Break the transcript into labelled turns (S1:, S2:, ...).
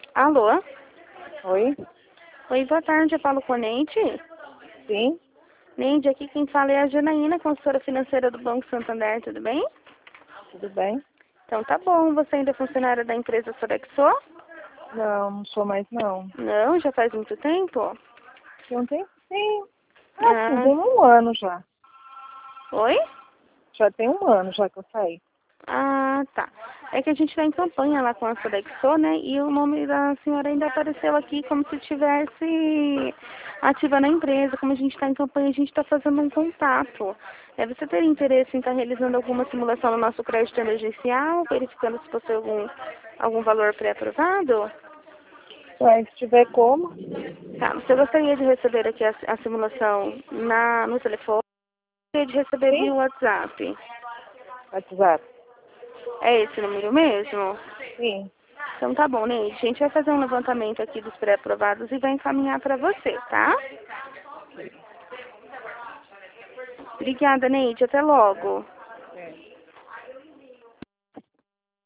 S1: Alô?
S2: Oi?
S1: Oi, boa tarde, eu falo com a Neide.
S2: Sim?
S1: Neide, aqui quem fala é a Janaína, consultora financeira do Banco Santander, tudo bem?
S2: Tudo bem?
S1: Então tá bom, você ainda é funcionária da empresa Sodexo?
S2: Não, não sou mais não.
S1: Não, já faz muito tempo?
S2: Não tem? Sim. Sim,
S1: Ah,
S2: tem um ano já.
S1: oi?
S2: Já tem um ano já que eu saí.
S1: Ah, tá. É que a gente está em campanha lá com a Sodexo, né? E o nome da senhora ainda apareceu aqui como se estivesse ativa na empresa. Como a gente está em campanha, a gente está fazendo um contato. Você teria interesse em estar realizando alguma simulação no nosso crédito emergencial, verificando se possui algum valor pré-aprovado?
S2: Mas se tiver como?
S1: Tá. Você gostaria de receber aqui a simulação no telefone? Gostaria de receber via
S2: Sim?
S1: WhatsApp?
S2: WhatsApp?
S1: É esse número mesmo?
S2: Sim.
S1: Então tá bom, Neide. A gente vai fazer um levantamento aqui dos pré-aprovados e vai encaminhar para você, tá? Obrigada, Neide. Até logo.